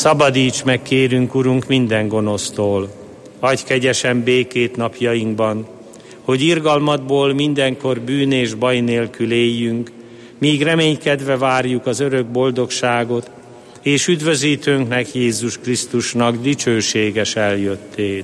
Szabadíts meg, kérünk, Urunk, minden gonosztól. Adj kegyesen békét napjainkban, hogy irgalmadból mindenkor bűn és baj nélkül éljünk, míg reménykedve várjuk az örök boldogságot, és üdvözítőnknek, Jézus Krisztusnak dicsőséges eljöttét.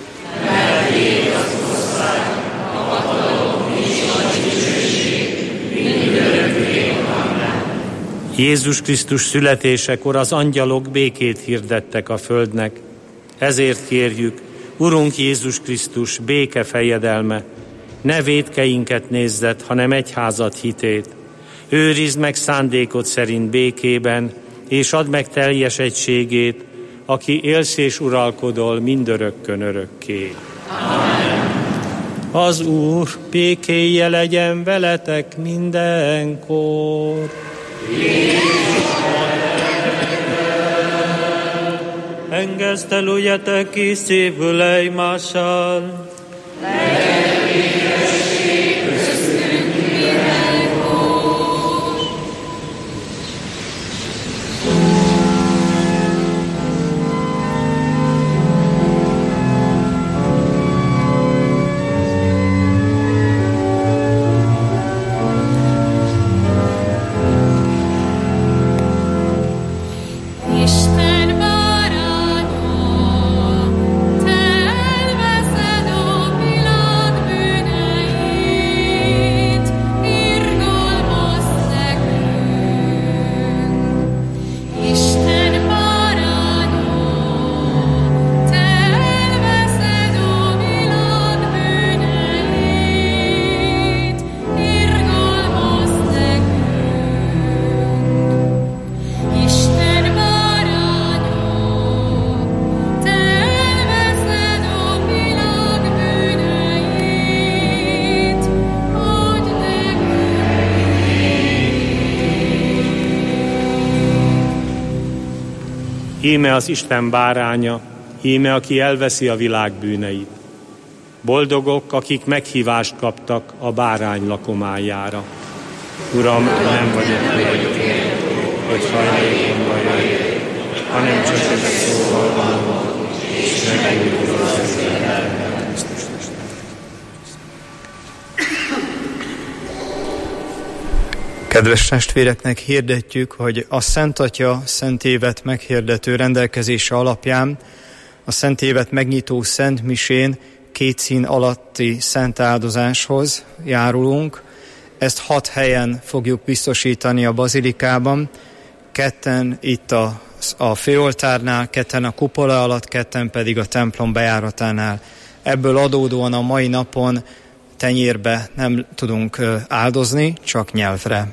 Jézus Krisztus születésekor az angyalok békét hirdettek a földnek. Ezért kérjük, Urunk Jézus Krisztus, béke fejedelme, ne vétkeinket nézzed, hanem egyházad hitét. Őrizd meg szándékod szerint békében, és add meg teljes egységét, aki élsz és uralkodol mindörökkön örökké. Amen. Az Úr békéje legyen veletek mindenkor. Engesztelüljetek ki szívből egymással. Íme az Isten báránya, íme aki elveszi a világ bűneit. Boldogok, akik meghívást kaptak a bárány lakomájára. Uram, nem vagyok méltó, hogy hajlékomba jöjjél, hanem csak egy szóval mondom, és meggyógyul az életem. Kedves testvéreknek hirdetjük, hogy a Szent Atya Szent Évet meghirdető rendelkezése alapján a Szent Évet megnyitó Szent Misén 2 szín alatti szent áldozáshoz járulunk. Ezt 6 helyen fogjuk biztosítani a bazilikában, 2 itt a főoltárnál, 2 a kupola alatt, 2 pedig a templom bejáratánál. Ebből adódóan a mai napon tenyérbe nem tudunk áldozni, csak nyelvre.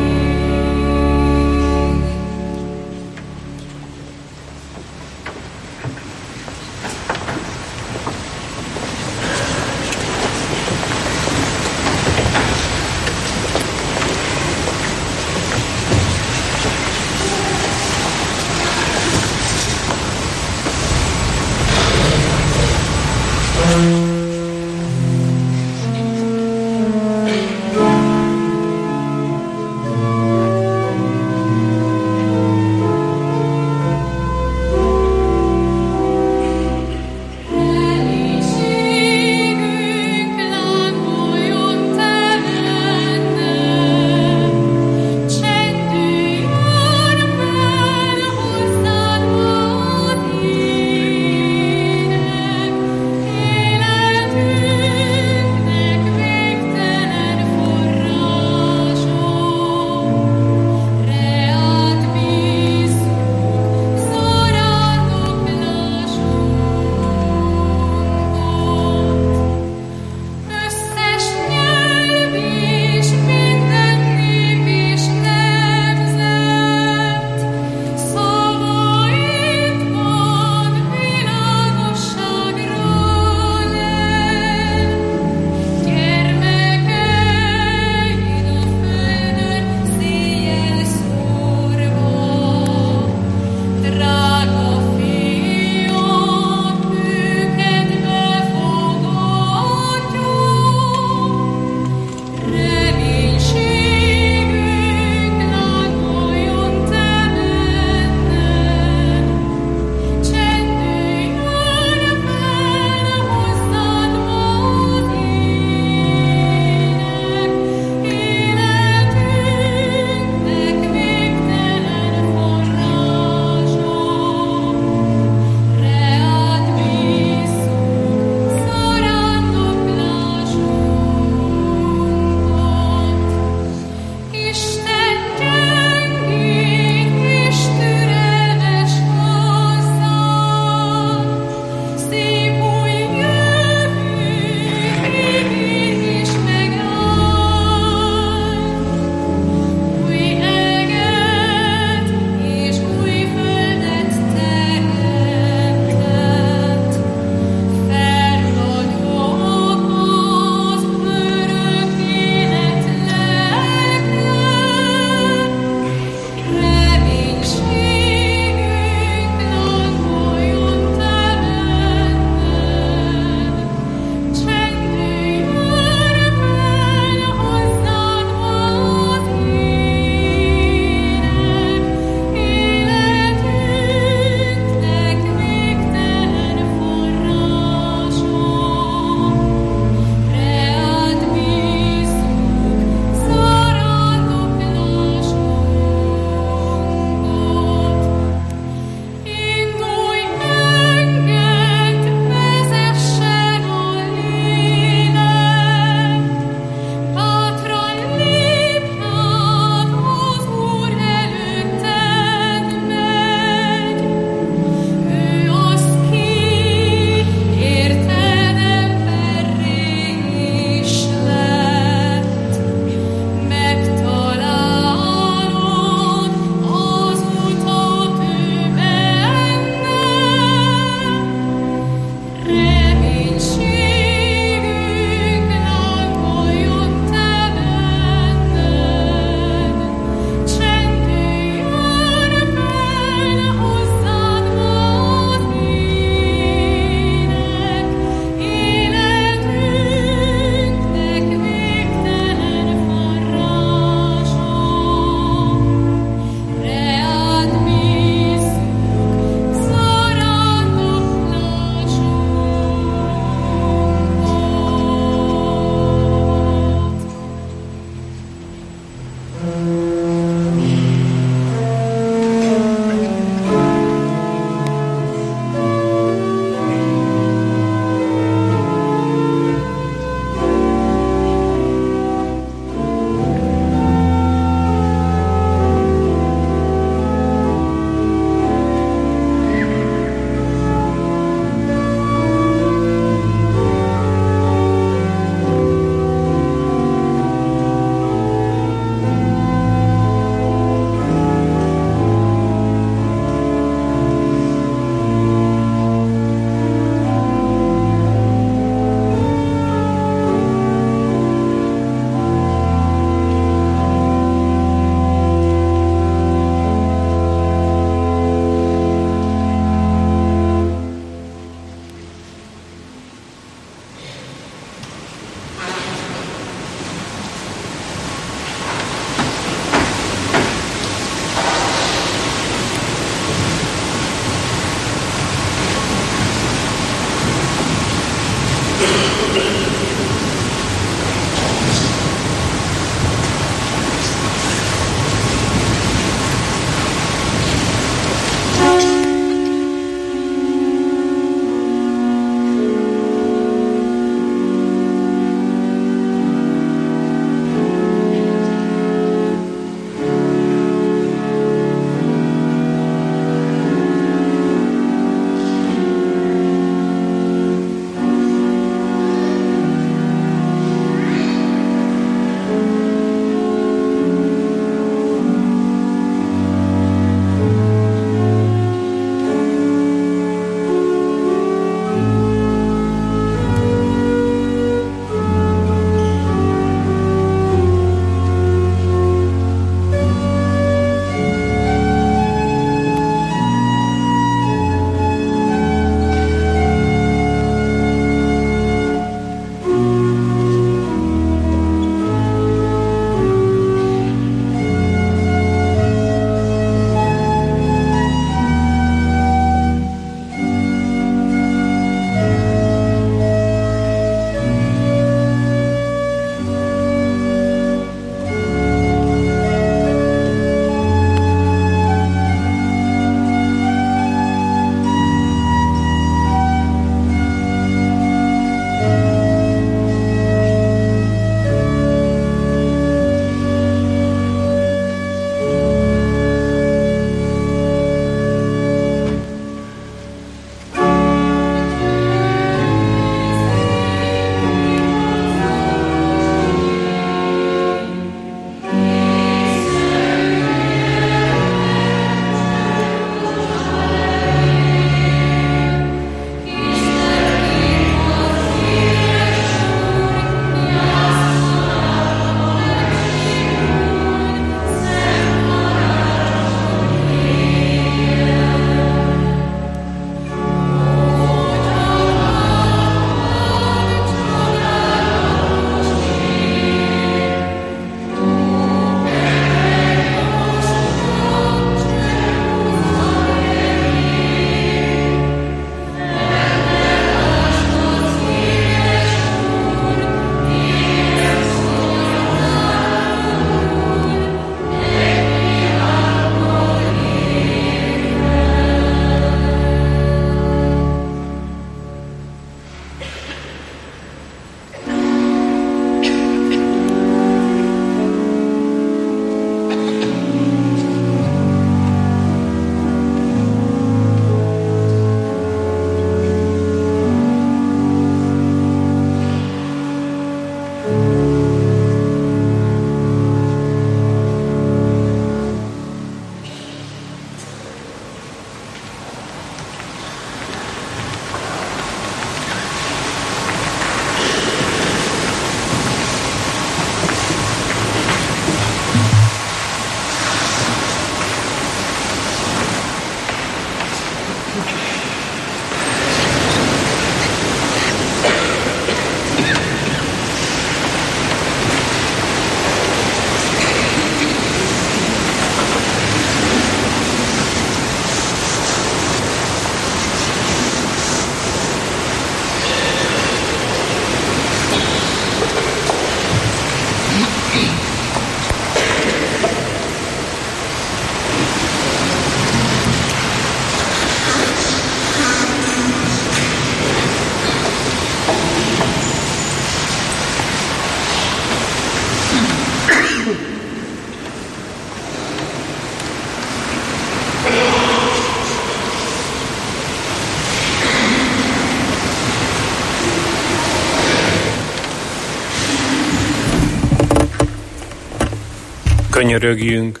Könyörögjünk.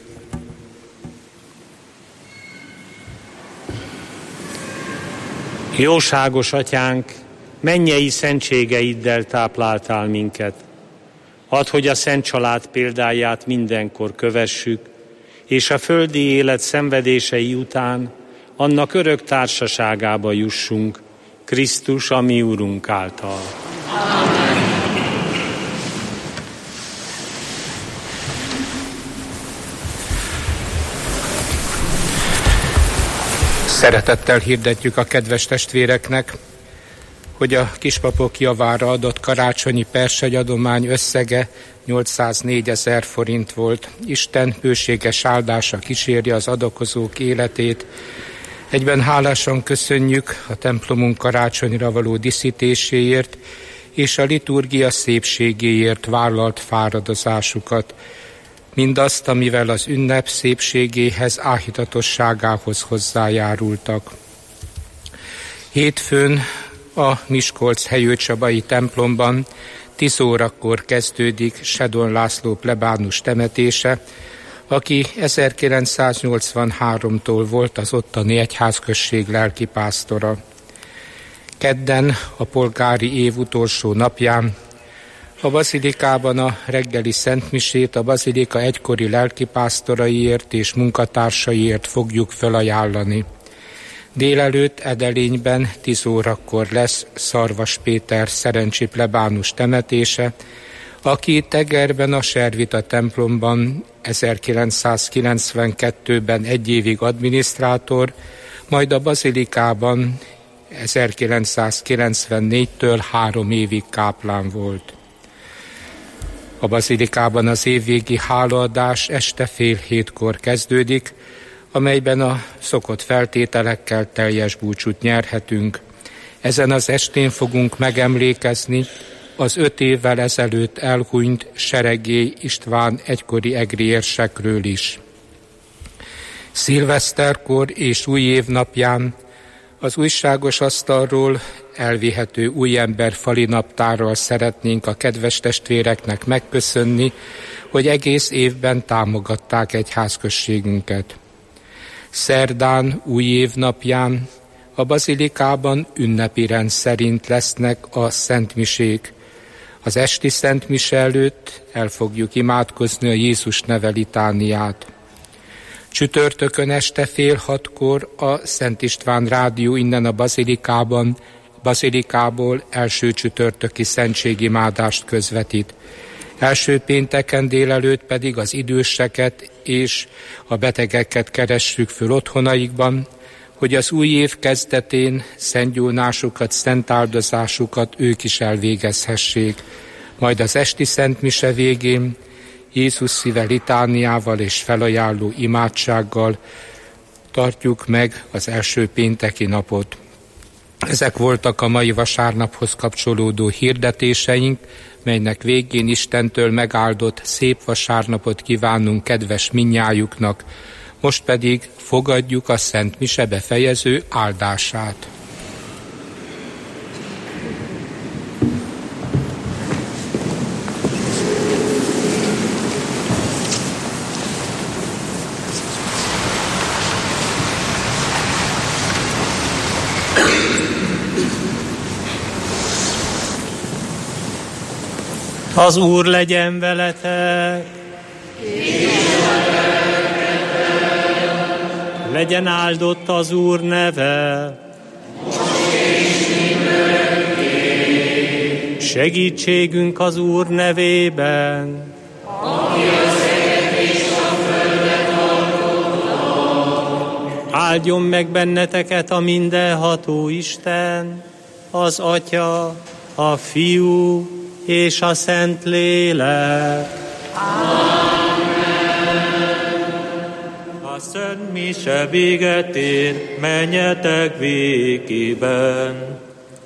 Jóságos Atyánk, mennyei szentségeiddel tápláltál minket. Add, hogy a szent család példáját mindenkor kövessük, és a földi élet szenvedései után annak örök társaságába jussunk, Krisztus, a mi Urunk által. Amen. Szeretettel hirdetjük a kedves testvéreknek, hogy a kispapok javára adott karácsonyi persegyadomány összege 804 000 forint volt. Isten bőséges áldása kíséri az adakozók életét. Egyben hálásan köszönjük a templomunk karácsonyra való díszítéséért és a liturgia szépségéért vállalt fáradozásukat. Mindazt, amivel az ünnep szépségéhez, áhítatosságához hozzájárultak. Hétfőn a Miskolc Helyőcsabai templomban 10 órakor kezdődik Sedon László plebános temetése, aki 1983-tól volt az ottani egyházközség lelkipásztora. Kedden, a polgári év utolsó napján a bazilikában a reggeli szentmisét a bazilika egykori lelkipásztoraiért és munkatársaiért fogjuk felajánlani. Délelőtt Edelényben 10 órakor lesz Szarvas Péter szerencsi plebános temetése, aki Tegerben a Servita templomban 1992-ben 1 évig adminisztrátor, majd a bazilikában 1994-től 3 évig káplán volt. A bazilikában az évvégi hálaadás este 6:30-kor kezdődik, amelyben a szokott feltételekkel teljes búcsút nyerhetünk. Ezen az estén fogunk megemlékezni az 5 évvel ezelőtt elhunyt Seregély István egykori egri érsekről is. Szilveszterkor és új év napján az újságos asztalról elvihető újember fali naptárral szeretnénk a kedves testvéreknek megköszönni, hogy egész évben támogatták egyházközségünket. Szerdán, új év napján a bazilikában ünnepi rend szerint lesznek a szentmisék. Az esti szentmise előtt el fogjuk imádkozni a Jézus neve litániát. Csütörtökön este 5:30-kor a Szent István rádió innen a bazilikából első csütörtöki szentségimádást közvetít. Első pénteken délelőtt pedig az időseket és a betegeket keressük föl otthonaikban, hogy az új év kezdetén szentgyónásukat, szent áldozásukat ők is elvégezhessék. Majd az esti szentmise végén Jézus szíve litániával és felajánló imádsággal tartjuk meg az első pénteki napot. Ezek voltak a mai vasárnaphoz kapcsolódó hirdetéseink, melynek végén Istentől megáldott szép vasárnapot kívánunk kedves mindnyájuknak. Most pedig fogadjuk a Szent Mise befejező áldását. Az Úr legyen veletek! Legyen áldott az Úr neve! Segítségünk az Úr nevében! Áldjon meg benneteket a mindenható Isten, az Atya, a Fiú és a Szentlélek. A Szent Mise véget ér, menjetek végében.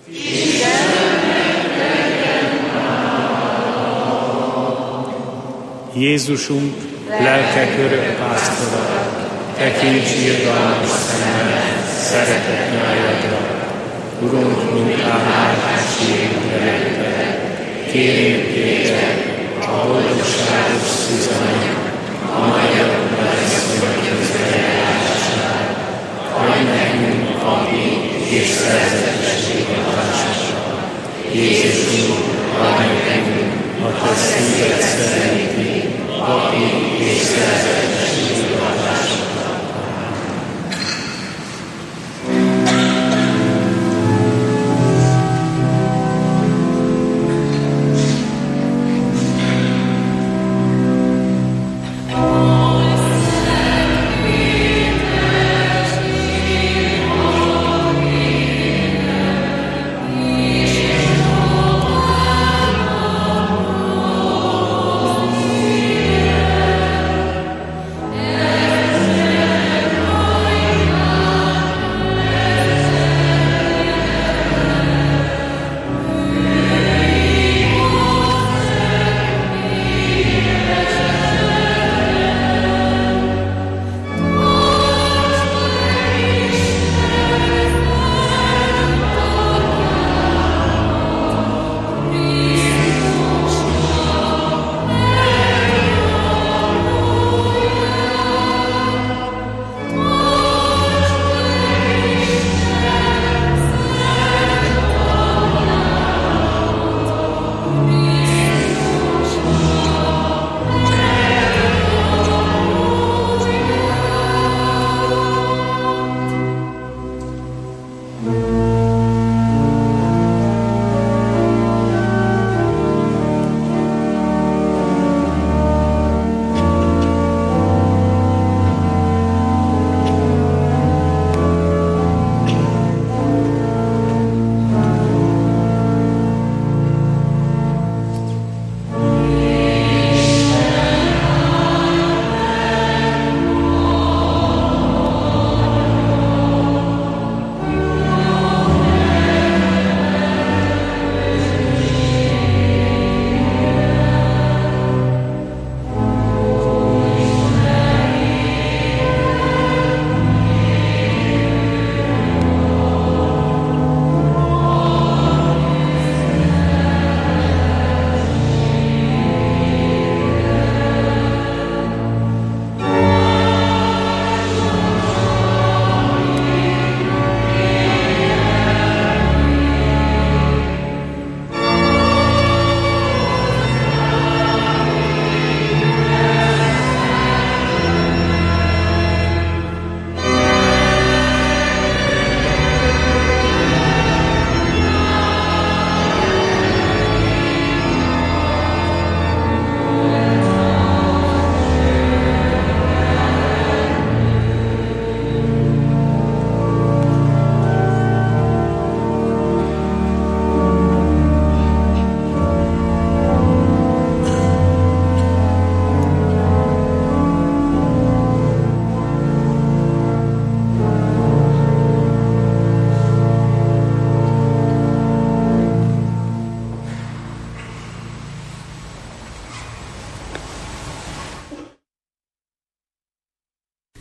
Jézusunk, lelkek örök pásztora, tekints irgalmas szemmel, szeretett nyájadra. Urunk, mint álláségre, kérjünk téged, a boldogságos Szuzannak, amelyekben lesznek közrejállását. Adj nekünk papi és szerzetesség hatásra. Jézusunk, adj nekünk a te szíved szerinti papi és szerzetesség hatásra.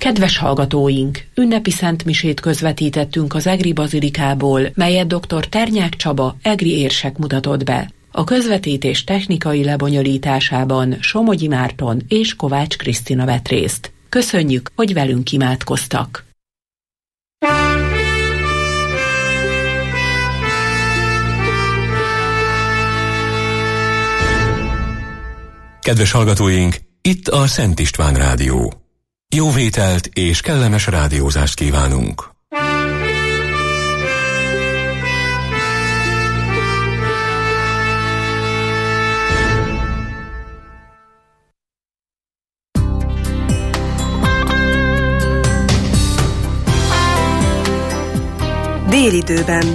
Kedves hallgatóink, ünnepi szentmisét közvetítettünk az Egri bazilikából, melyet dr. Ternyák Csaba, egri érsek mutatott be. A közvetítés technikai lebonyolításában Somogyi Márton és Kovács Krisztina vett részt. Köszönjük, hogy velünk imádkoztak! Kedves hallgatóink, itt a Szent István Rádió. Jó vételt és kellemes rádiózást kívánunk! Délidőben.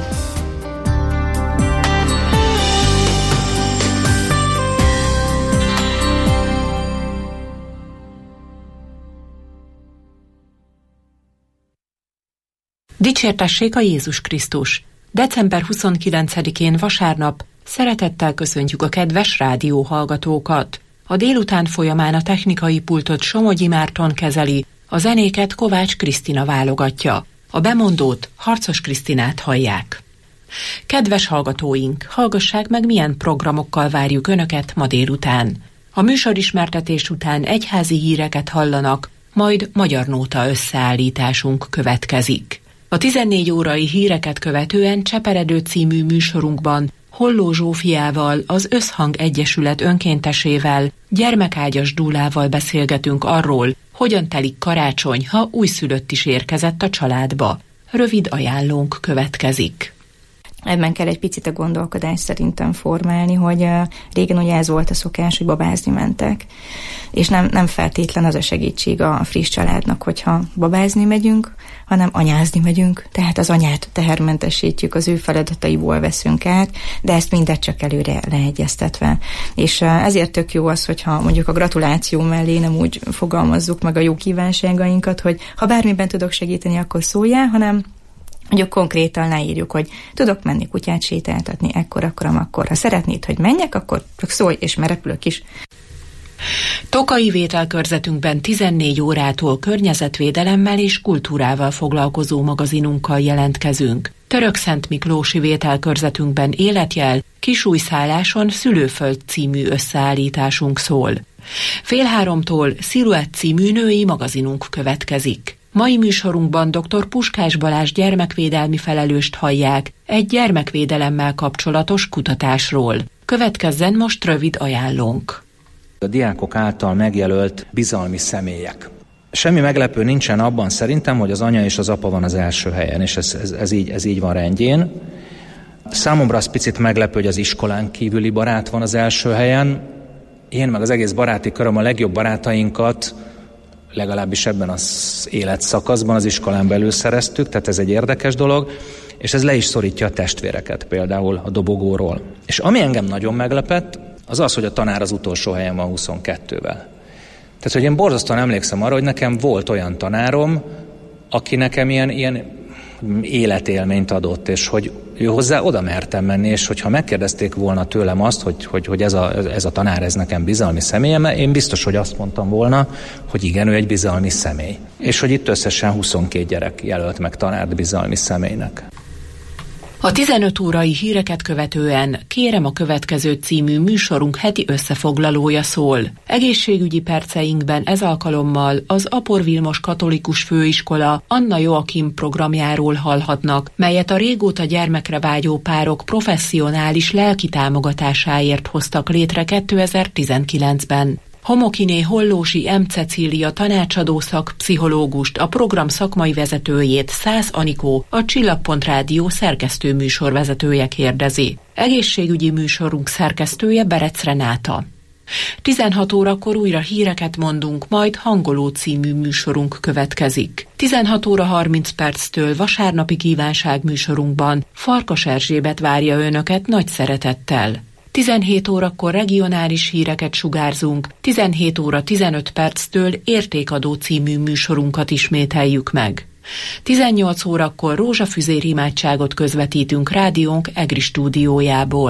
Dicsértessék a Jézus Krisztus! December 29-én vasárnap szeretettel köszöntjük a kedves rádióhallgatókat. A délután folyamán a technikai pultot Somogyi Márton kezeli, a zenéket Kovács Krisztina válogatja. A bemondót, Harcos Krisztinát hallják. Kedves hallgatóink, hallgassák meg, milyen programokkal várjuk Önöket ma délután. A műsorismertetés után egyházi híreket hallanak, majd magyar nóta összeállításunk következik. A 14 órai híreket követően Cseperedő című műsorunkban Holló Zsófiával, az Összhang Egyesület önkéntesével, Gyermekágyas Dúlával beszélgetünk arról, hogyan telik karácsony, ha újszülött is érkezett a családba. Rövid ajánlónk következik. Ebben kell egy picit a gondolkodást szerintem formálni, hogy régen ugye ez volt a szokás, hogy babázni mentek, és nem feltétlen az a segítség a friss családnak, hogyha babázni megyünk, hanem anyázni megyünk, tehát az anyát tehermentesítjük, az ő feladataiból veszünk át, de ezt mindet csak előre leegyeztetve. És ezért tök jó az, hogyha mondjuk a gratuláció mellé nem úgy fogalmazzuk meg a jó kívánságainkat, hogy ha bármiben tudok segíteni, akkor szóljál, hanem mondjuk konkrétan leírjuk, hogy tudok menni kutyát sétáltatni akkor. Ha szeretnéd, hogy menjek, akkor csak szólj, és merepülök is. Tokai vételkörzetünkben 14 órától környezetvédelemmel és kultúrával foglalkozó magazinunkkal jelentkezünk. Törökszent Miklósi vételkörzetünkben életjel, Kisújszálláson Szülőföld című összeállításunk szól. 14:30 Sziluett című női magazinunk következik. Mai műsorunkban dr. Puskás Balázs gyermekvédelmi felelőst hallják egy gyermekvédelemmel kapcsolatos kutatásról. Következzen most rövid ajánlónk. A diákok által megjelölt bizalmi személyek. Semmi meglepő nincsen abban szerintem, hogy az anya és az apa van az első helyen, és ez így van rendjén. Számomra az picit meglepő, hogy az iskolán kívüli barát van az első helyen. Én meg az egész baráti köröm a legjobb barátainkat legalábbis ebben az életszakaszban az iskolán belül szereztük, tehát ez egy érdekes dolog, és ez le is szorítja a testvéreket például a dobogóról. És ami engem nagyon meglepett, az az, hogy a tanár az utolsó helyen van 22-vel. Tehát, hogy én borzasztóan emlékszem arra, hogy nekem volt olyan tanárom, aki nekem ilyen életélményt adott, és hogy hozzá oda mertem menni, és hogyha megkérdezték volna tőlem azt, hogy ez a tanár, ez nekem bizalmi személyem, én biztos, hogy azt mondtam volna, hogy igen, ő egy bizalmi személy. És hogy itt összesen 22 gyerek jelölt meg tanárt bizalmi személynek. A 15 órai híreket követően Kérem a következő című műsorunk heti összefoglalója szól. Egészségügyi perceinkben ez alkalommal az Apor Vilmos Katolikus Főiskola Anna Joachim programjáról hallhatnak, melyet a régóta gyermekre vágyó párok professzionális lelki támogatásáért hoztak létre 2019-ben. Homokiné Hollósi M. Cecília tanácsadó szakpszichológust, a program szakmai vezetőjét, Szász Anikó, a Csillagpont Rádió szerkesztő műsorvezetője kérdezi. Egészségügyi műsorunk szerkesztője Berec Renáta. 16 órakor újra híreket mondunk, majd Hangoló című műsorunk következik. 16 óra 30 perctől vasárnapi kívánság műsorunkban Farkas Erzsébet várja önöket nagy szeretettel. 17 órakor regionális híreket sugárzunk, 17 óra 15 perctől Értékadó című műsorunkat ismételjük meg. 18 órakor rózsafüzér imádságot közvetítünk rádiónk Egri stúdiójából.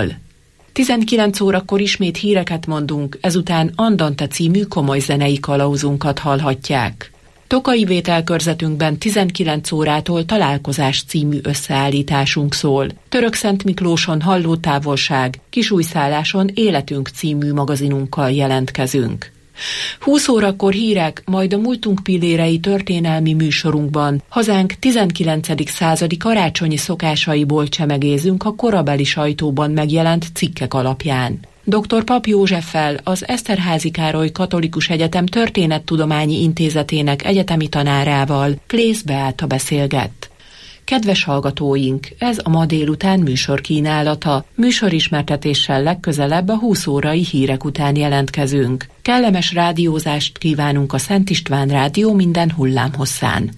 19 órakor ismét híreket mondunk, ezután Andante című komoly zenei kalauzunkat hallhatják. Tokai vételkörzetünkben 19 órától Találkozás című összeállításunk szól. Törökszent Miklóson Halló távolság, Kisújszálláson Életünk című magazinunkkal jelentkezünk. 20 órakor hírek, majd a múltunk pillérei történelmi műsorunkban hazánk 19. századi karácsonyi szokásaiból csemegézünk a korabeli sajtóban megjelent cikkek alapján. Dr. Pap Józseffel, az Eszterházy Károly Katolikus Egyetem Történettudományi Intézetének egyetemi tanárával Klész Beáta beszélgett. Kedves hallgatóink, ez a ma délután műsorkínálata. Műsorismertetéssel legközelebb a 20 órai hírek után jelentkezünk. Kellemes rádiózást kívánunk a Szent István Rádió minden hullámhosszán.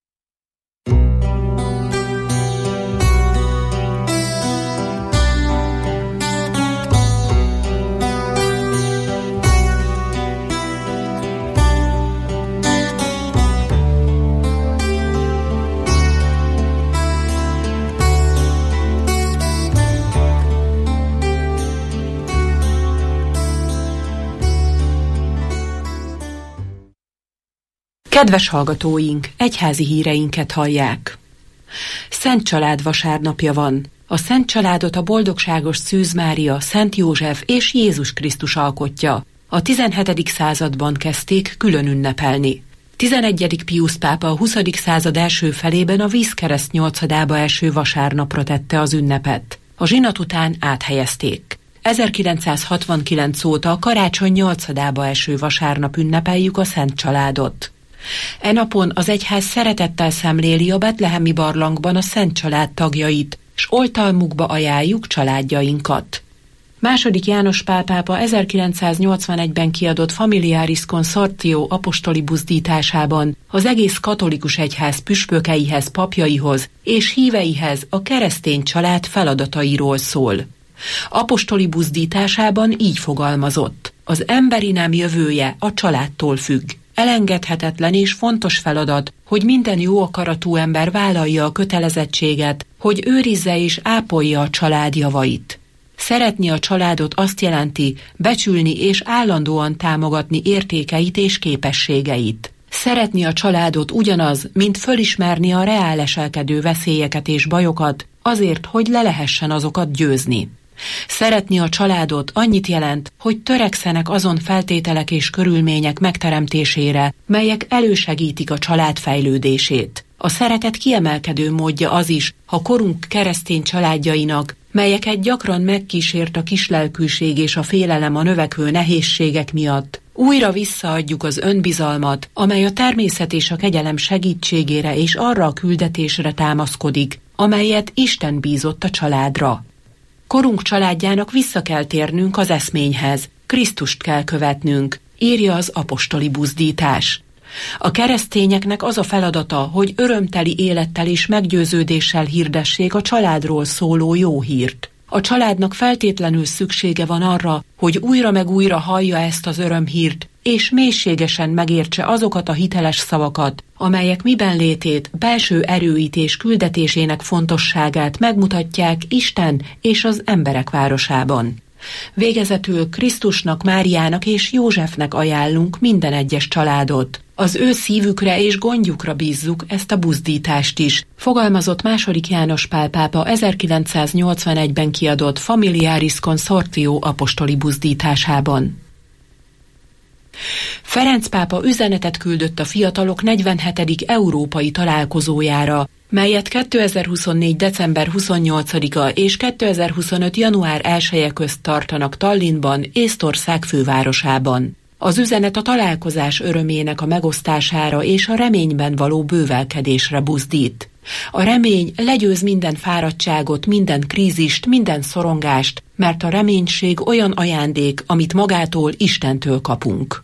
Kedves hallgatóink, egyházi híreinket hallják. Szent Család vasárnapja van. A Szent Családot a boldogságos Szűz Mária, Szent József és Jézus Krisztus alkotja. A 17. században kezdték külön ünnepelni. 11. Piusz pápa a 20. század első felében a vízkereszt 8. eső vasárnapra tette az ünnepet. A zsinat után áthelyezték. 1969 óta a karácsony 8. eső vasárnap ünnepeljük a Szent Családot. E napon az egyház szeretettel szemléli a betlehemi barlangban a Szent Család tagjait, s oltalmukba ajánljuk családjainkat. II. János Pál pápa 1981-ben kiadott Familiaris Consortio apostoli buzdításában az egész katolikus egyház püspökeihez, papjaihoz és híveihez a keresztény család feladatairól szól. Apostoli buzdításában így fogalmazott: az emberi nem jövője a családtól függ. Elengedhetetlen és fontos feladat, hogy minden jó akaratú ember vállalja a kötelezettséget, hogy őrizze és ápolja a család javait. Szeretni a családot azt jelenti, becsülni és állandóan támogatni értékeit és képességeit. Szeretni a családot ugyanaz, mint fölismerni a reáleselkedő veszélyeket és bajokat, azért, hogy le lehessen azokat győzni. Szeretni a családot annyit jelent, hogy törekszenek azon feltételek és körülmények megteremtésére, melyek elősegítik a család fejlődését. A szeretet kiemelkedő módja az is, ha korunk keresztény családjainak, melyeket gyakran megkísért a kislelkűség és a félelem a növekvő nehézségek miatt, újra visszaadjuk az önbizalmat, amely a természet és a kegyelem segítségére és arra a küldetésre támaszkodik, amelyet Isten bízott a családra. Korunk családjának vissza kell térnünk az eszményhez, Krisztust kell követnünk, írja az apostoli buzdítás. A keresztényeknek az a feladata, hogy örömteli élettel és meggyőződéssel hirdessék a családról szóló jó hírt. A családnak feltétlenül szüksége van arra, hogy újra meg újra hallja ezt az örömhírt, és mélységesen megértse azokat a hiteles szavakat, amelyek miben létét, belső erőit és küldetésének fontosságát megmutatják Isten és az emberek városában. Végezetül Krisztusnak, Máriának és Józsefnek ajánlunk minden egyes családot. Az ő szívükre és gondjukra bízzuk ezt a buzdítást is, fogalmazott II. János Pál pápa 1981-ben kiadott Familiaris Consortio apostoli buzdításában. Ferenc pápa üzenetet küldött a fiatalok 47. európai találkozójára, melyet 2024. december 28-a és 2025. január 1-e közt tartanak Tallinnban, Észtország fővárosában. Az üzenet a találkozás örömének a megosztására és a reményben való bővelkedésre buzdít. A remény legyőz minden fáradtságot, minden krízist, minden szorongást, mert a reménység olyan ajándék, amit magától, Istentől kapunk.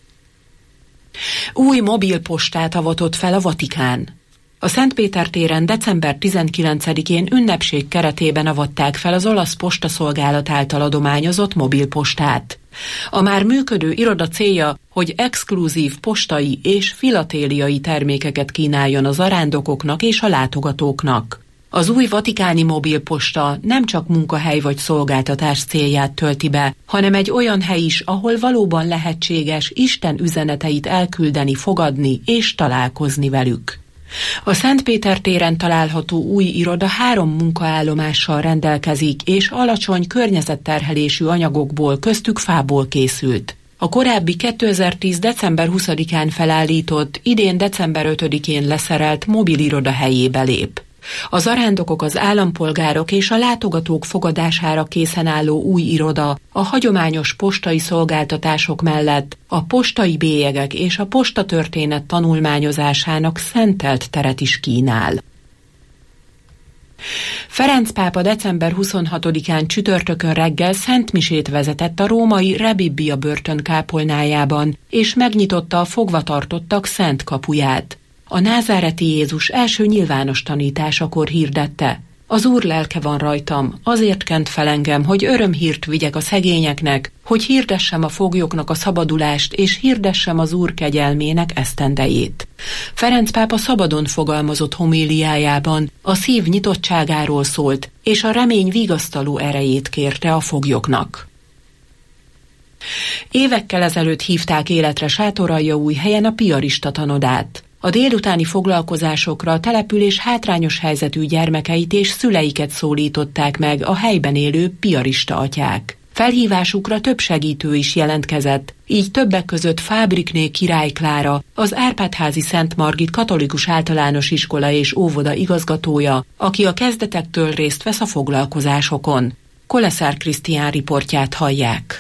Új mobilpostát avatott fel a Vatikán. A Szent Péter téren december 19-én ünnepség keretében avatták fel az olasz postaszolgálat által adományozott mobilpostát. A már működő iroda célja, hogy exkluzív postai és filatéliai termékeket kínáljon a zarándokoknak és a látogatóknak. Az új vatikáni mobilposta nem csak munkahely vagy szolgáltatás célját tölti be, hanem egy olyan hely is, ahol valóban lehetséges Isten üzeneteit elküldeni, fogadni és találkozni velük. A Szent Péter téren található új iroda 3 munkaállomással rendelkezik, és alacsony környezetterhelésű anyagokból, köztük fából készült. A korábbi 2010. december 20-án felállított, idén december 5-én leszerelt mobil iroda helyébe lép. A zarándokok, az állampolgárok és a látogatók fogadására készen álló új iroda a hagyományos postai szolgáltatások mellett a postai bélyegek és a postatörténet tanulmányozásának szentelt teret is kínál. Ferenc pápa december 26-án csütörtökön reggel szentmisét vezetett a római Rebibbia börtön kápolnájában, és megnyitotta a fogvatartottak szent kapuját. A názáreti Jézus első nyilvános tanításakor hirdette: az Úr lelke van rajtam, azért kent fel engem, hogy örömhírt vigyek a szegényeknek, hogy hirdessem a foglyoknak a szabadulást, és hirdessem az Úr kegyelmének esztendejét. Ferenc pápa szabadon fogalmazott homíliájában, a szív nyitottságáról szólt, és a remény vigasztaló erejét kérte a foglyoknak. Évekkel ezelőtt hívták életre Sátoraljaújhelyen a piarista tanodát. A délutáni foglalkozásokra a település hátrányos helyzetű gyermekeit és szüleiket szólították meg a helyben élő piarista atyák. Felhívásukra több segítő is jelentkezett, így többek között Fábrikné Király Klára, az Árpád-házi Szent Margit Katolikus Általános Iskola és Óvoda igazgatója, aki a kezdetektől részt vesz a foglalkozásokon. Koleszár Krisztián riportját hallják.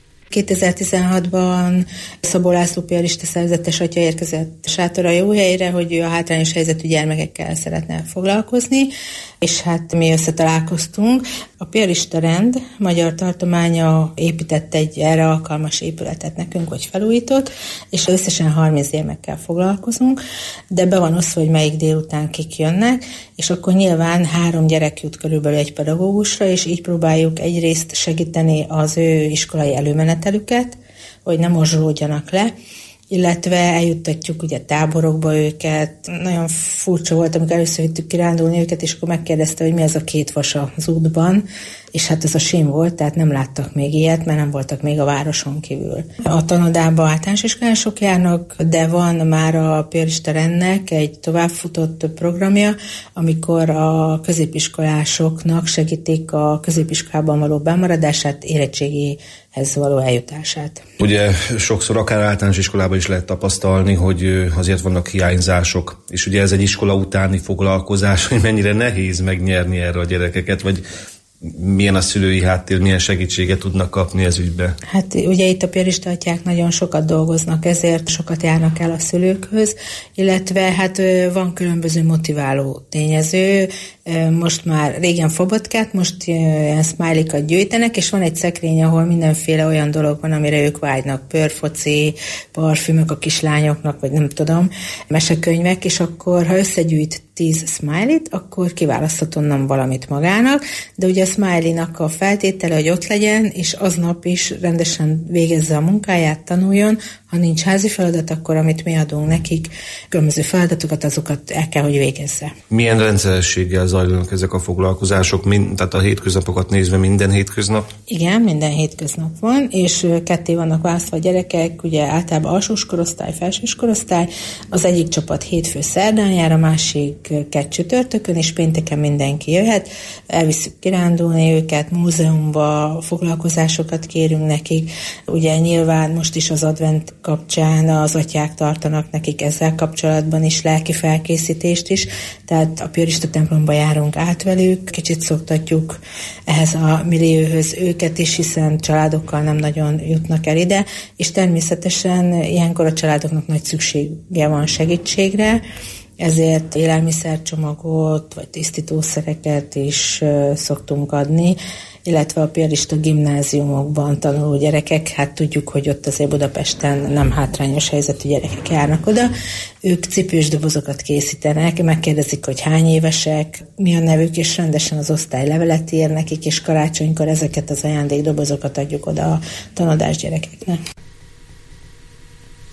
2016-ban Szabó László piarista szerzetes atya érkezett Sátoraljaújhelyre, hogy ő a hátrányos helyzetű gyermekekkel szeretne foglalkozni, és hát mi összetalálkoztunk. A piarista rend magyar tartománya épített egy erre alkalmas épületet nekünk, vagy felújított, és összesen 30 gyermekkel foglalkozunk, de be van osztva, hogy melyik délután kik jönnek, és akkor nyilván 3 gyerek jut körülbelül egy pedagógusra, és így próbáljuk egyrészt segíteni az ő iskolai előmenetelüket, hogy ne morzsolódjanak le, illetve eljuttatjuk ugye táborokba őket. Nagyon furcsa volt, amikor először vittük kirándulni őket, és akkor megkérdezte, hogy mi az a 2 vas az útban, és hát ez a sim volt, tehát nem láttak még ilyet, mert nem voltak még a városon kívül. A tanodában általános iskolások járnak, de van már a piarista rendnek egy továbbfutott programja, amikor a középiskolásoknak segítik a középiskolában való bemaradását, érettségihez való eljutását. Ugye sokszor akár általános iskolában is lehet tapasztalni, hogy azért vannak hiányzások, és ugye ez egy iskola utáni foglalkozás, hogy mennyire nehéz megnyerni erre a gyerekeket, vagy milyen a szülői háttér, milyen segítséget tudnak kapni ez ügybe? Hát ugye itt a piarista atyák nagyon sokat dolgoznak, ezért sokat járnak el a szülőkhöz, illetve hát van különböző motiváló tényező. Most már régen fobotkát, most ilyen smiley-kat gyűjtenek, és van egy szekrény, ahol mindenféle olyan dolog van, amire ők vágynak, pörfoci, parfümök a kislányoknak, vagy nem tudom, mesekönyvek, és akkor ha összegyűjt 10 smiley-t, akkor kiválaszthat onnan valamit magának, de ugye a smiley-nak a feltétele, hogy ott legyen, és aznap is rendesen végezze a munkáját, tanuljon. Ha nincs házi feladat, akkor amit mi adunk nekik, különböző feladatokat, azokat el kell, hogy végezze. Milyen rendszerességgel zajlanak ezek a foglalkozások? Tehát a hétköznapokat nézve minden hétköznap? Igen, minden hétköznap van, és 2 vannak választva a gyerekek, ugye általában alsós korosztály, felsős korosztály. Az egyik csapat hétfő szerdán jár, a másik 2 csütörtökön, és pénteken mindenki jöhet. Elviszük kirándulni őket, múzeumba, foglalkozásokat kérünk nekik. Ugye nyilván most is az advent kapcsán az atyák tartanak nekik ezzel kapcsolatban is lelki felkészítést is, tehát a piarista templomba járunk át velük, kicsit szoktatjuk ehhez a millióhöz őket is, hiszen családokkal nem nagyon jutnak el ide, és természetesen ilyenkor a családoknak nagy szüksége van segítségre, ezért élelmiszercsomagot vagy tisztítószereket is szoktunk adni, illetve a piarista gimnáziumokban tanuló gyerekek, hát tudjuk, hogy ott azért Budapesten nem hátrányos helyzetű gyerekek járnak oda. Ők cipős dobozokat készítenek, megkérdezik, hogy hány évesek, mi a nevük, és rendesen az osztály levelet ír nekik, és karácsonykor ezeket az ajándékdobozokat adjuk oda a tanodás gyerekeknek.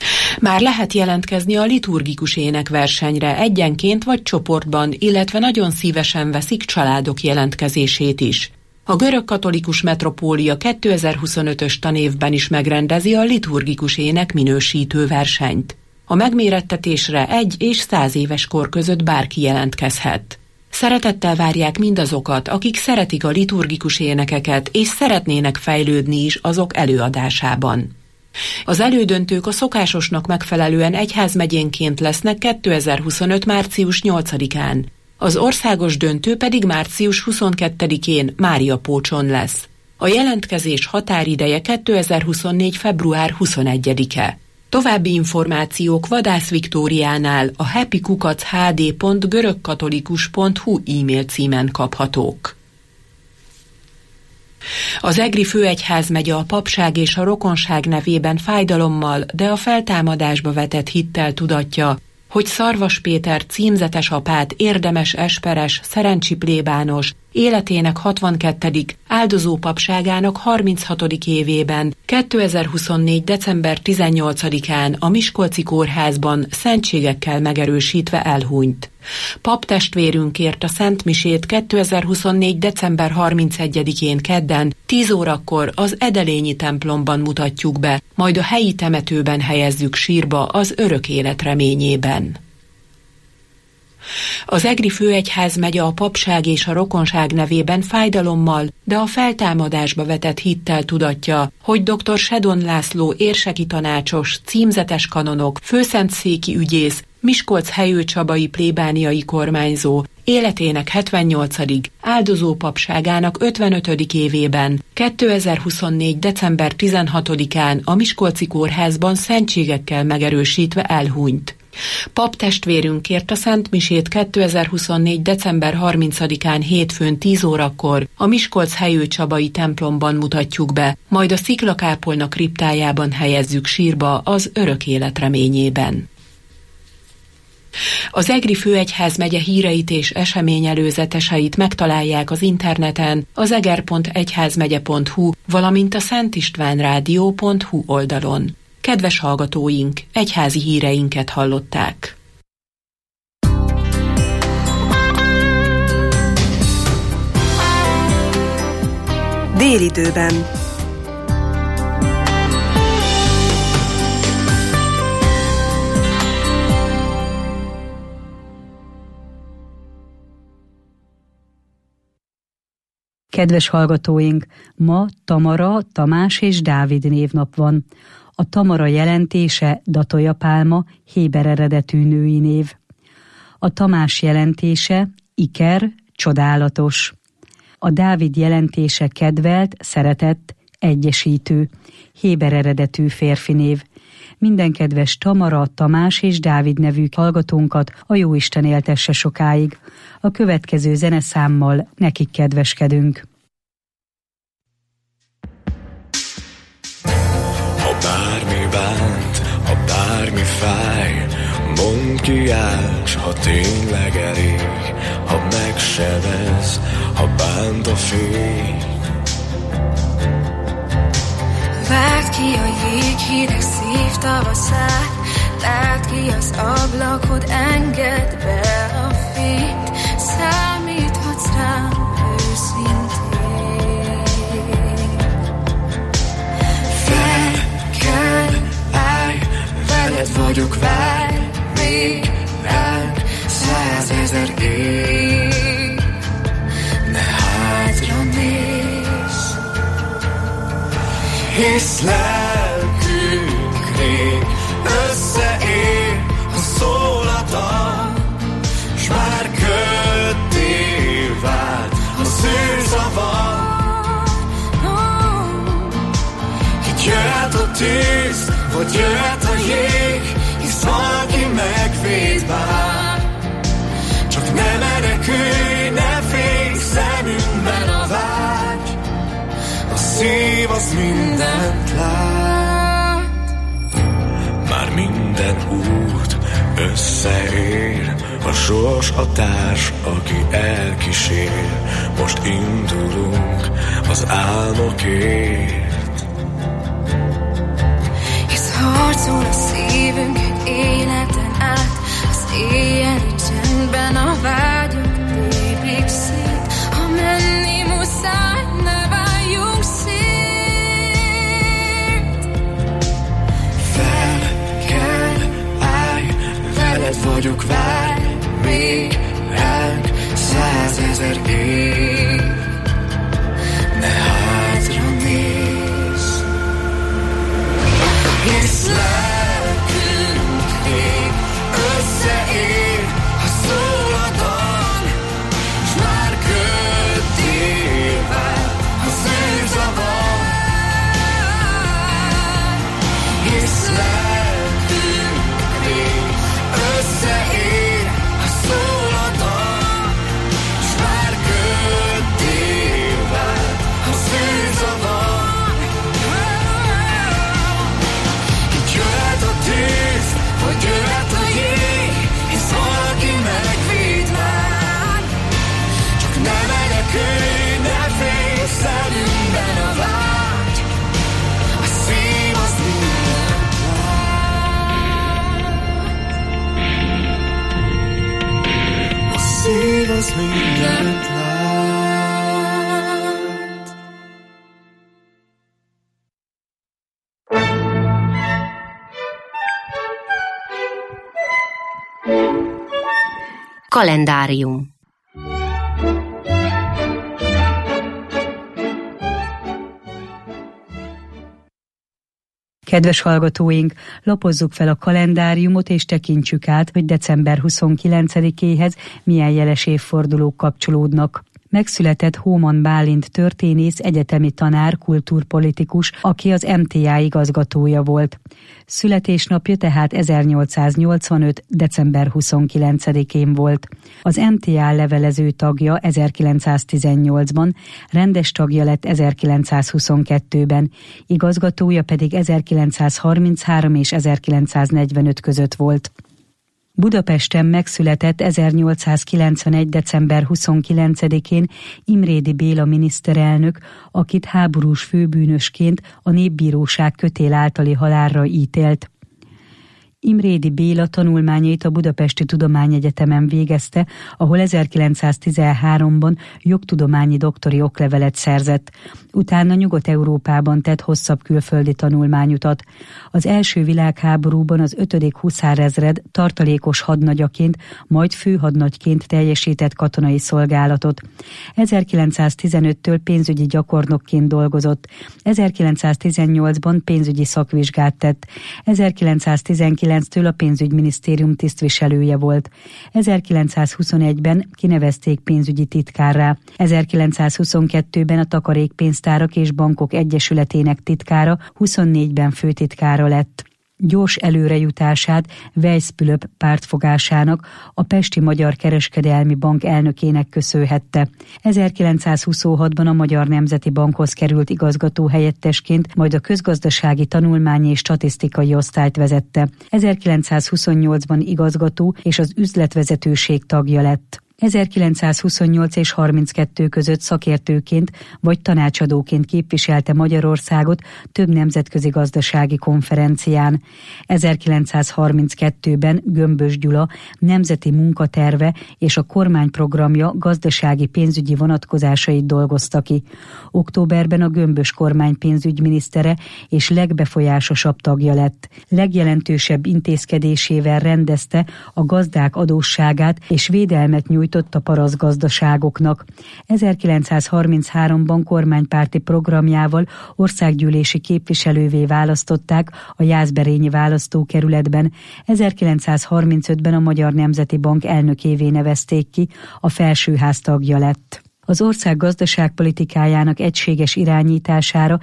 Már lehet jelentkezni a liturgikus énekversenyre egyenként vagy csoportban, illetve nagyon szívesen veszik családok jelentkezését is. A görögkatolikus metropólia 2025-ös tanévben is megrendezi a liturgikus ének minősítő versenyt. A megmérettetésre 1 és 100 éves kor között bárki jelentkezhet. Szeretettel várják mindazokat, akik szeretik a liturgikus énekeket és szeretnének fejlődni is azok előadásában. Az elődöntők a szokásosnak megfelelően egyházmegyénként lesznek 2025. március 8-án, az országos döntő pedig március 22-én Máriapócson lesz. A jelentkezés határideje 2024. február 21-e. További információk Vadász Viktóriánál a happykukac.hd.görögkatolikus.hu e-mail címen kaphatók. Az Egri főegyházmegye a papság és a rokonság nevében fájdalommal, de a feltámadásba vetett hittel tudatja, hogy Szarvas Péter címzetes apát érdemes esperes, szerencsi plébános, életének 62. áldozó papságának 36. évében, 2024. december 18-án a Miskolci kórházban szentségekkel megerősítve elhunyt. Paptestvérünkért a Szent Misét 2024. december 31-én kedden 10 órakor az Edelényi templomban mutatjuk be, majd a helyi temetőben helyezzük sírba az örök élet reményében. Az Egri főegyházmegye a papság és a rokonság nevében fájdalommal, de a feltámadásba vetett hittel tudatja, hogy dr. Sedon László érseki tanácsos, címzetes kanonok, főszentszéki ügyész, Miskolc-Helyő-Csabai plébániai kormányzó, életének 78. áldozó papságának 55. évében, 2024. december 16-án a Miskolci kórházban szentségekkel megerősítve elhunyt. Paptestvérünkért a Szent Misét 2024. december 30-án hétfőn 10 órakor a Miskolc-Helyő-Csabai templomban mutatjuk be, majd a Sziklakápolna kriptájában helyezzük sírba az örök élet reményében. Az Egri főegyházmegye híreit és eseményelőzeteseit megtalálják az interneten, az eger.egyházmegye.hu, valamint a szentistvánrádió.hu oldalon. Kedves hallgatóink, egyházi híreinket hallották. Délidőben. Kedves hallgatóink, ma Tamara, Tamás és Dávid névnap van. A Tamara jelentése datójapálma, héber eredetű női név. A Tamás jelentése iker, csodálatos. A Dávid jelentése kedvelt, szeretett, egyesítő, héber eredetű férfi név. Minden kedves Tamara, Tamás és Dávid nevű hallgatónkat a Jóisten éltesse sokáig. A következő zeneszámmal nekik kedveskedünk. Ha bármi bánt, ha bármi fáj, mondd ki, állts, ha tényleg elég. Ha megsebez, ha bánt a fény, vágd ki a jéghideg szív tavaszát, lát ki az ablakod, engedd be a fényt, számíthatsz rám őszintén. Fel kell, állj, veled vagyok, várj még ránk 100 000 év, ne hátra nézz, hisz lelkünk rég összeér, ha szól a dal, s már kötté vált a szűrzavar. Itt jöhet a tűz, vagy jöhet a jég, hisz valaki megvéd bár. Csak ne menekülj, ne félj, szemünkben a vágy, a szív az mindent lát. Már minden út összeér, a sors a társ, aki elkísér. Most indulunk az álmokért, hisz harcol a szívünk életen át, az éjjeli csendben a vágyunk tépik szét. Ha menni muszáj, ne váljunk szét. Fel kell, állj, veled vagyok, várj még ránk 100 000 év. Ne hátra nézz, hisz lelkünk még összeér, ha szól a dal, s már köddé vár az űrzavar. Hisz lelkünk még összeér, ha szól a dal, s már köddé vár az űrzavar. Így jöhet a tűz, vagy jöhet a jég, hisz valaki megvéd már. Csak ne menekülj, ne félj, szemünkben a vágy. A szív az mindent lát. A szív az mindent lát. Kalendárium. Kedves hallgatóink, lapozzuk fel a kalendáriumot és tekintsük át, hogy december 29-éhez milyen jeles évfordulók kapcsolódnak. Megszületett Hóman Bálint történész, egyetemi tanár, kultúrpolitikus, aki az MTA igazgatója volt. Születésnapja tehát 1885. december 29-én volt. Az MTA levelező tagja 1918-ban, rendes tagja lett 1922-ben, igazgatója pedig 1933 és 1945 között volt. Budapesten megszületett 1891. december 29-én Imrédy Béla miniszterelnök, akit háborús főbűnösként a Népbíróság kötél általi halálra ítélt. Imrédy Béla tanulmányait a Budapesti Tudományegyetemen végezte, ahol 1913-ban jogtudományi doktori oklevelet szerzett. Utána Nyugat-Európában tett hosszabb külföldi tanulmányutat. Az első világháborúban az 5. huszárezred tartalékos hadnagyaként, majd főhadnagyként teljesített katonai szolgálatot. 1915-től pénzügyi gyakornokként dolgozott. 1918-ban pénzügyi szakvizsgát tett. 1919-től a pénzügyminisztérium tisztviselője volt. 1921-ben kinevezték pénzügyi titkárrá. 1922-ben a Takarékpénztárak és Bankok Egyesületének titkára, 24-ben főtitkára lett. Gyors előrejutását Weissbülöp pártfogásának, a Pesti Magyar Kereskedelmi Bank elnökének köszönhette. 1926-ban a Magyar Nemzeti Bankhoz került igazgatóhelyettesként, majd a közgazdasági tanulmányi és statisztikai osztályt vezette. 1928-ban igazgató és az üzletvezetőség tagja lett. 1928 és 32 között szakértőként vagy tanácsadóként képviselte Magyarországot több nemzetközi gazdasági konferencián. 1932-ben Gömbös Gyula nemzeti munkaterve és a kormányprogramja gazdasági pénzügyi vonatkozásait dolgozta ki. Októberben a Gömbös kormány pénzügyminisztere és legbefolyásosabb tagja lett. Legjelentősebb intézkedésével rendezte a gazdák adósságát és védelmet nyújtott a parasztgazdaságoknak. 1933-ban kormánypárti programjával országgyűlési képviselővé választották a Jászberényi választókerületben. 1935-ben a Magyar Nemzeti Bank elnökévé nevezték ki, a felsőház tagja lett. Az ország gazdaságpolitikájának egységes irányítására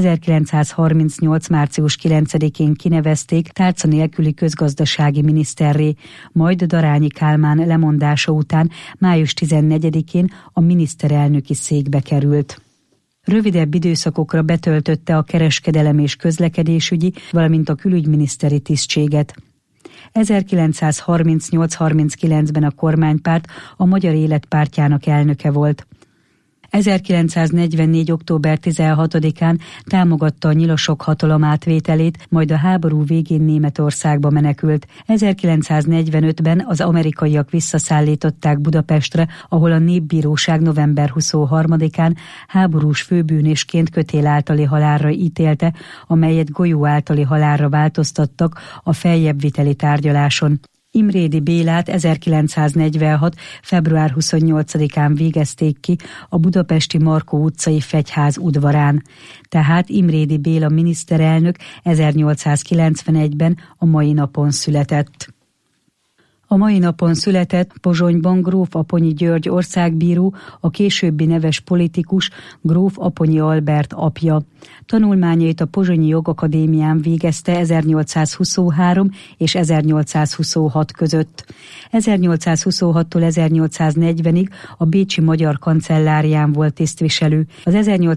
1938. március 9-én kinevezték tárca nélküli közgazdasági miniszterré, majd Darányi Kálmán lemondása után május 14-én a miniszterelnöki székbe került. Rövidebb időszakokra betöltötte a kereskedelem és közlekedésügyi, valamint a külügyminiszteri tisztséget. 1938-39-ben a kormánypárt a Magyar Élet pártjának elnöke volt. 1944. október 16-án támogatta a nyilasok hatalomátvételét, majd a háború végén Németországba menekült. 1945-ben az amerikaiak visszaszállították Budapestre, ahol a Népbíróság november 23-án háborús főbűnésként kötél általi halálra ítélte, amelyet golyó általi halálra változtattak a feljebb viteli tárgyaláson. Imrédy Bélát 1946. február 28-án végezték ki a budapesti Markó utcai Fegyház udvarán. Tehát Imrédy Béla miniszterelnök 1891-ben a mai napon született. A mai napon született Pozsonyban gróf Aponyi György országbíró, a későbbi neves politikus, gróf Aponyi Albert apja. Tanulmányait a Pozsonyi Jogakadémián végezte 1823 és 1826 között. 1826-tól 1840-ig a bécsi Magyar Kancellárián volt tisztviselő. Az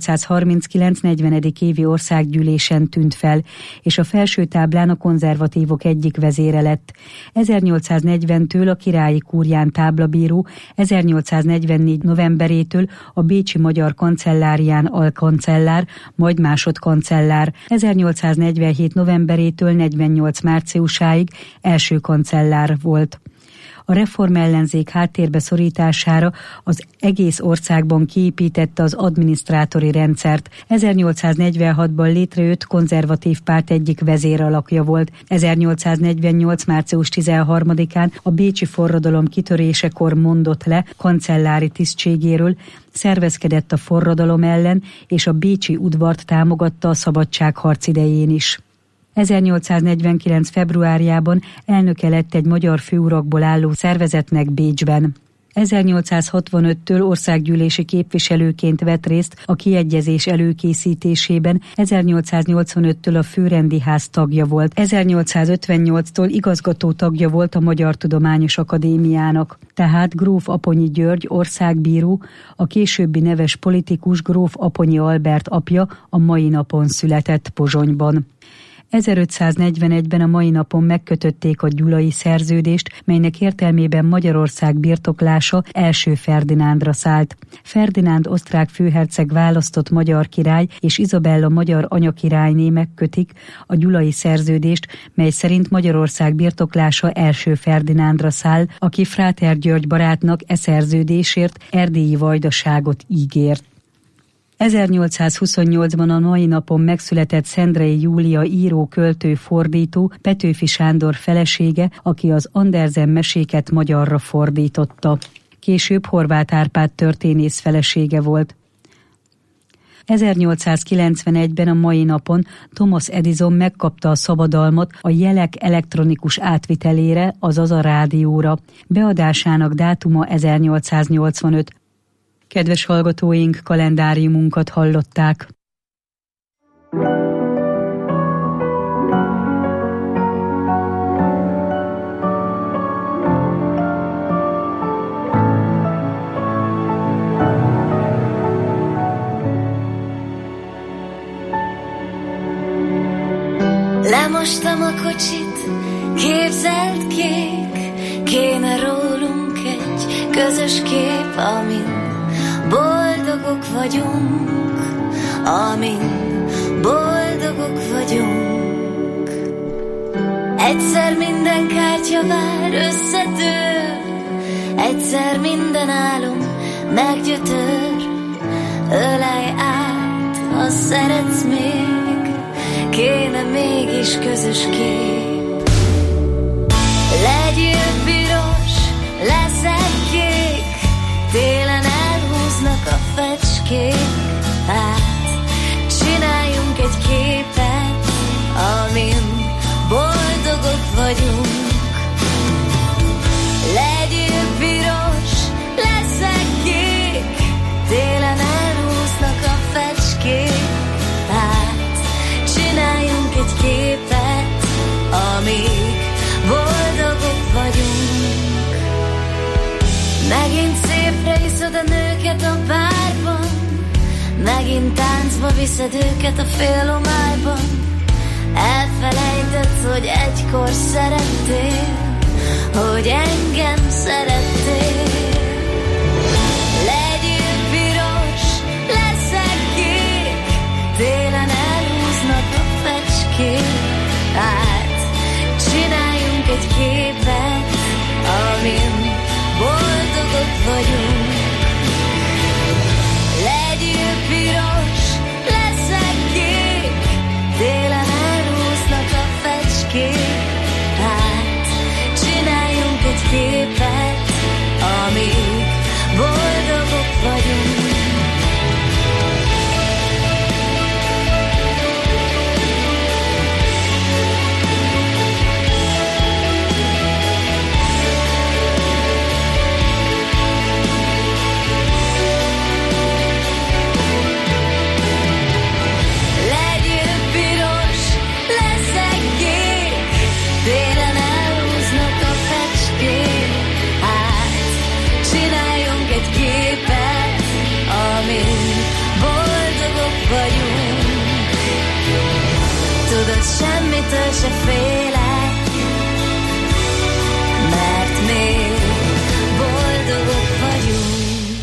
1839-40. évi országgyűlésen tűnt fel, és a felső táblán a konzervatívok egyik vezére lett. 1840-től a királyi kúrián táblabíró, 1844. novemberétől a bécsi Magyar Kancellárián alkancellár, majd másodkancellár, 1847. novemberétől 48. márciusáig első kancellár volt. A reformellenzék háttérbe szorítására az egész országban kiépítette az adminisztrátori rendszert. 1846-ban létrejött konzervatív párt egyik vezéralakja volt. 1848. március 13-án a bécsi forradalom kitörésekor mondott le kancellári tisztségéről, szervezkedett a forradalom ellen, és a bécsi udvart támogatta a szabadságharc idején is. 1849. februárjában elnöke lett egy magyar főurakból álló szervezetnek Bécsben. 1865-től országgyűlési képviselőként vett részt a kiegyezés előkészítésében, 1885-től a Főrendi Ház tagja volt, 1858-tól igazgató tagja volt a Magyar Tudományos Akadémiának. Tehát gróf Aponyi György országbíró, a későbbi neves politikus gróf Aponyi Albert apja a mai napon született Pozsonyban. 1541-ben a mai napon megkötötték a Gyulai Szerződést, melynek értelmében Magyarország birtoklása első Ferdinándra szállt. Ferdinánd osztrák főherceg választott magyar király és Izabella magyar anyakirályné megkötik a Gyulai Szerződést, mely szerint Magyarország birtoklása első Ferdinándra száll, aki Fráter György barátnak szerződésért erdélyi vajdaságot ígért. 1828-ban a mai napon megszületett Szendrei Júlia író, költő, fordító, Petőfi Sándor felesége, aki az Andersen meséket magyarra fordította. Később Horváth Árpád történész felesége volt. 1891-ben a mai napon Thomas Edison megkapta a szabadalmat a jelek elektronikus átvitelére, azaz a rádióra. Beadásának dátuma 1885. Kedves hallgatóink, kalendáriumunkat hallották. Lemostam a kocsit, képzelt kék, kéne rólunk egy közös kép, amin boldogok vagyunk, amin boldogok vagyunk. Egyszer minden kártyavár összedől, egyszer minden álom meggyötör. Ölelj át, ha szeretsz még, kéne mégis közös kép. Legyél piros, leszek kék, télen elhúznak a fecskék. Hát csináljunk egy képet, amin boldogok vagyunk. Legyél piros, leszek kék, télen elhúznak a fecskék. Hát csináljunk egy képet, amíg boldogok vagyunk. Megint szépre iszod a nőket a bárban, megint táncba viszed őket a félhomályban. Elfelejtett, hogy egykor szerettél, hogy engem szerettél. Legyél piros, semmitől se félek, mert még boldogok vagyunk.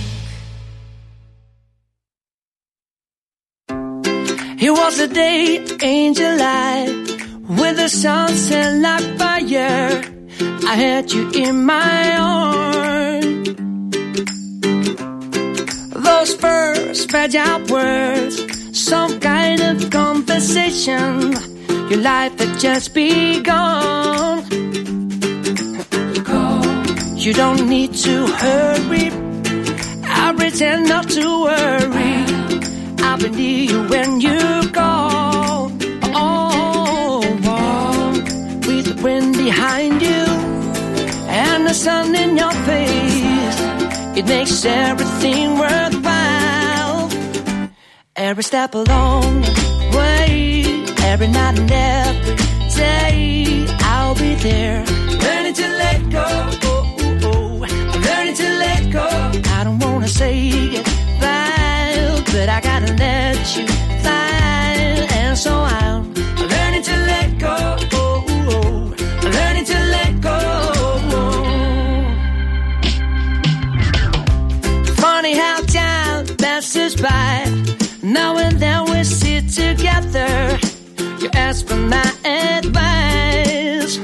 It was a day, angel light, with the sunset like fire. I had you in my arms. Those first fragile words, some kind of conversation. Your life had just begun. You don't need to hurry, I'll pretend not to worry. I'll be near you when you call. Oh, with the wind behind you and the sun in your face, it makes everything worthwhile. Every step along the way, every night and every day, I'll be there. Learning to let go, learning to let go. I don't wanna say goodbye, but I gotta let you fly. And so I'm learning to let go, learning to let go. Funny how time passes by, now and then we sit together. You ask for my advice.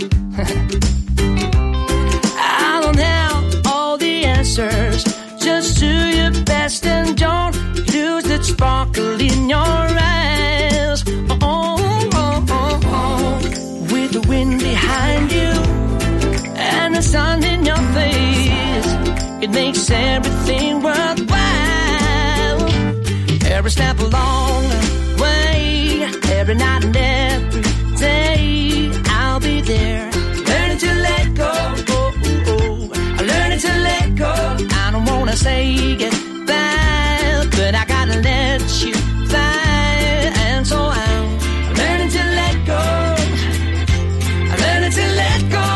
I don't have all the answers, just do your best and don't lose that sparkle in your eyes. Oh, oh, oh, oh. With the wind behind you and the sun in your face, it makes everything worthwhile. Every step along the way, every night and every day, I'll be there. Learning to let go, learning to let go. I don't wanna say goodbye, but I gotta let you fly. And so I'm learning to let go, learning to let go.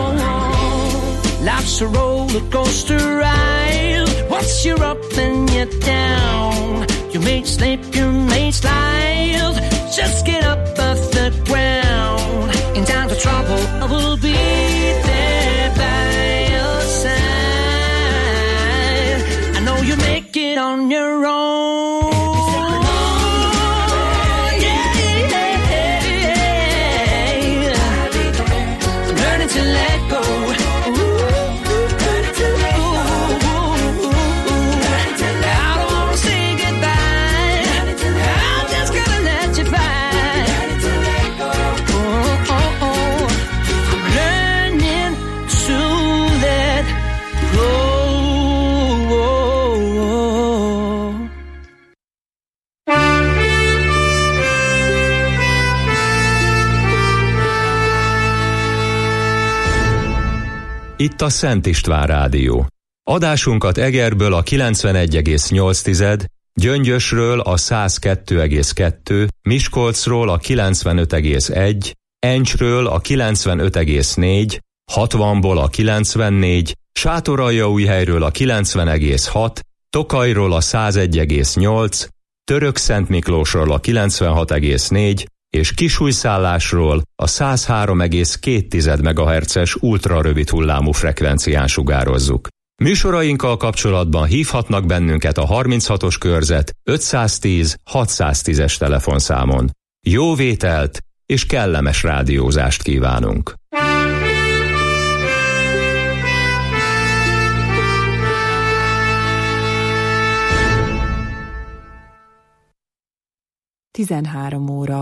Life's a roller coaster ride. Once you're up, then you're down. You may slip, you may slide. Just get up off the ground. In times of trouble, I will be there by your side. I know you make it on your own. Learning to let go. Itt a Szent István Rádió. Adásunkat Egerből a 91,8, Gyöngyösről a 102,2, Miskolcról a 95,1, Encsről a 95,4, 60-ból a 94, Sátoraljaújhelyről a 90,6, Tokajról a 101,8, Törökszentmiklósról a 96,4 és Kisújszállásról a 103,2 MHz-es ultrarövid hullámú frekvencián sugározzuk. Műsorainkkal kapcsolatban hívhatnak bennünket a 36-os körzet 510 610-es telefonszámon. Jó vételt és kellemes rádiózást kívánunk! Tizenhárom óra.